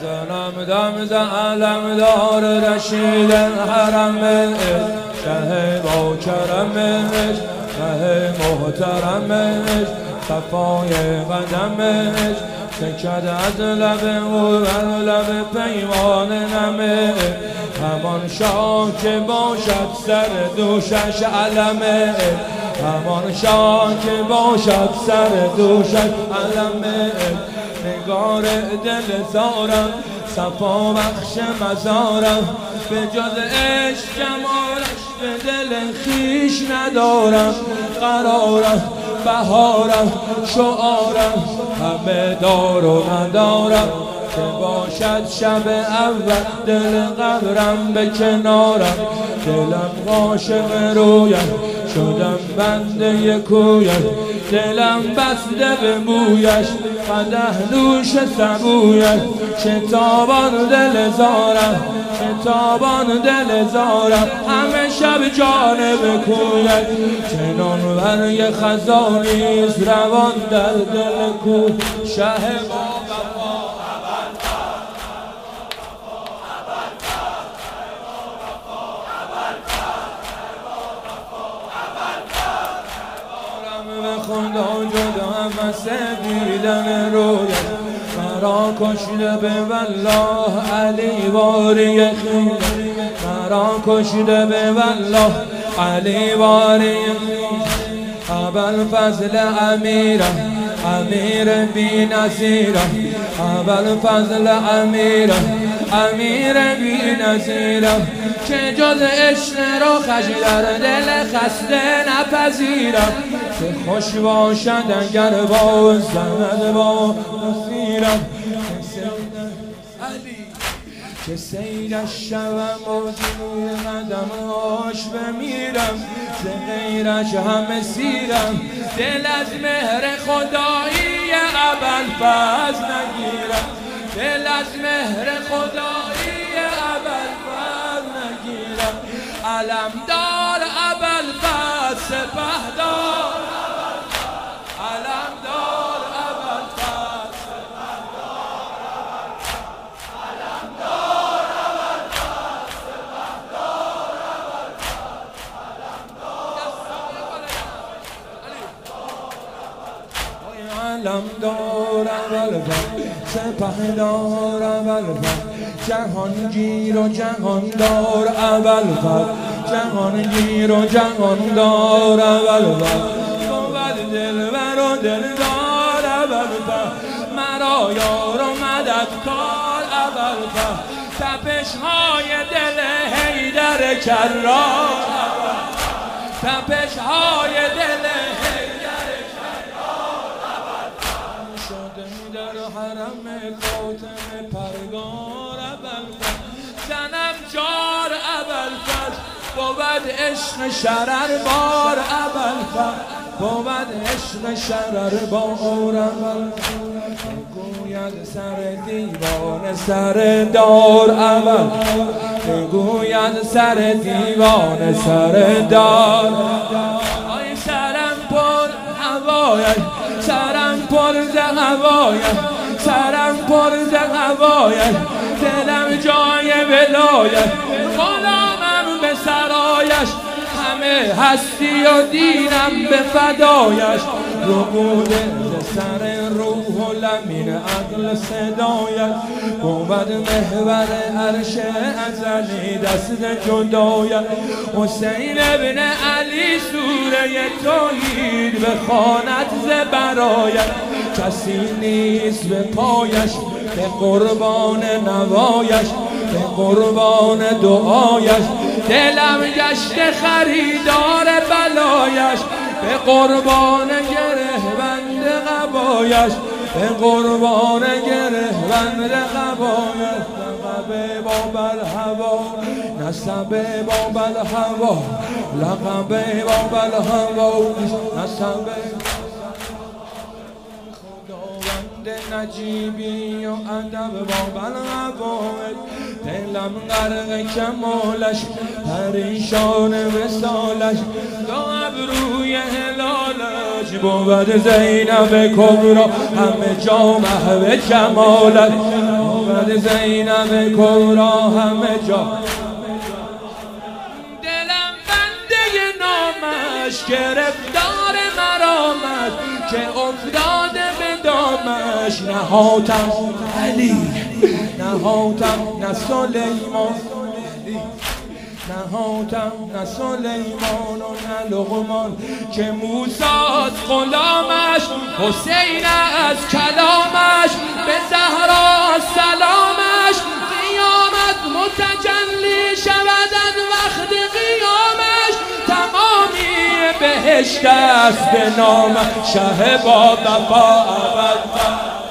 زنم دم زعلم دار رشید حرمش شه با کرمش شه محترمش صفای قدمش سکد از لب او بر لب پیمان نمه همان شاه که باشد سر دوشش علمه همان شاه که باشد سر دوشش علمه نگار دل زارم صفا بخش مزارم به جز عشق جمالش به دل خیش ندارم قرارم بهارم شعارم همه دار و ندارم که باشد شب اول دل قبرم به کنارم دلم عاشق رویم شدم بنده کویم دلم بسته به بویش قدح نوش سبویش شتابان دل زارم شتابان دل زارم همه شب جانب کویش چنان ورگ خزانیست روان در دل کوی شه خدا جدا هم دیدن رویت مرا کشیده به والله علی باری خیل مرا کشیده به والله علی باری خیل ابوالفضل امیرم امیر بی نظیرم ابوالفضل امیرم امیر بی نظیرم که جز عشق را خجل در دل خسته نپذیرم که خوش باشد اگر با زند با نصیرم که سیرش شوم و زیر قدمهاش بمیرم ز غیرش همه سیرم دل از مهر خدایی ابوالفضل نگیرم دل از مهر خدایی ابوالفضل نگیرم علمدار ابوالفضل سپهدار علمدار ابوالفضل سپهدار علمدار ابوالفضل سپهدار علمدار ابوالفضل سپهدار ابوالفضل جهانگیر و جهاندار ابوالفضل جهانگیر و جهاندار ابوالفضل بود دلبر و دلدار ابوالفضل مرا یار و مددکار ابوالفضل تپش‌های دل حیدر کرار تپش‌های دل حیدر کرار ابوالفضل شده در حرم فاطمه پرگار ابوالفضل زنم جار ابوالفضل بود عشق شرر بار ابوالفضل بود عشق شرر بار ابوالفضل بگوید سر دیوان سر دار ابوالفضل بگوید سر دیوان سر دار آی سرم پر هوایش سرم پر ز هوایش سرم پر ز هوایش دلم جای ولایش غلامم به سرایش همه هستی و دینم به فدایش ربوده ز سر روح و لمین عقل صدایش بود محور عرش ازلی دست جدایش حسین ابن علی سوره توحید بخواند ز برایش کسی نیست به پایش به قربان نوایش به قربان دعایش دلم گشت خریدار بلایش به قربان گره بند قبایش به قربان گره بند قبایش لقب بابل هوا نسب بابل هوا لقب بابل هوا نسب نجیبی و ادب بابل هوایش دلم غرق کمالش پریشان وصالش دو ابروی هلالش بود زینب کبرا همه جا محو کمالش بود زاد زینب کبرا همه جا، دلم بنده نامش گرفتار مرامش که افتاده به دامش. نهاتم علی نهاتم نه سلیمان، نهاتم نه سلیمان و نه لقمان که موسی‌ست غلامش، حسین از کلامش به زهرا سلامش. قیامت متجلی شودن وقت قیامش، تمامی بهشت است به نام شه با وفا ابد.